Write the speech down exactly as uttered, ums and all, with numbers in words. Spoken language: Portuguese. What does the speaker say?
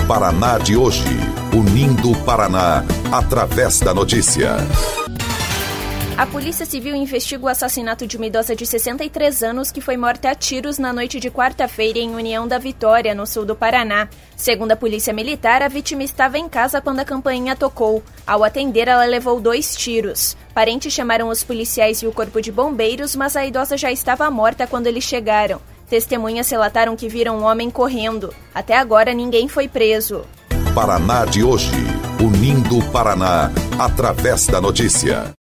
Paraná de hoje, unindo o Paraná através da notícia. A Polícia Civil investiga o assassinato de uma idosa de sessenta e três anos que foi morta a tiros na noite de quarta-feira em União da Vitória, no sul do Paraná. Segundo a Polícia Militar, a vítima estava em casa quando a campainha tocou. Ao atender, ela levou dois tiros. Parentes chamaram os policiais e o corpo de bombeiros, mas a idosa já estava morta quando eles chegaram. Testemunhas relataram que viram um homem correndo. Até agora, ninguém foi preso. Paraná de hoje, unindo o Paraná através da notícia.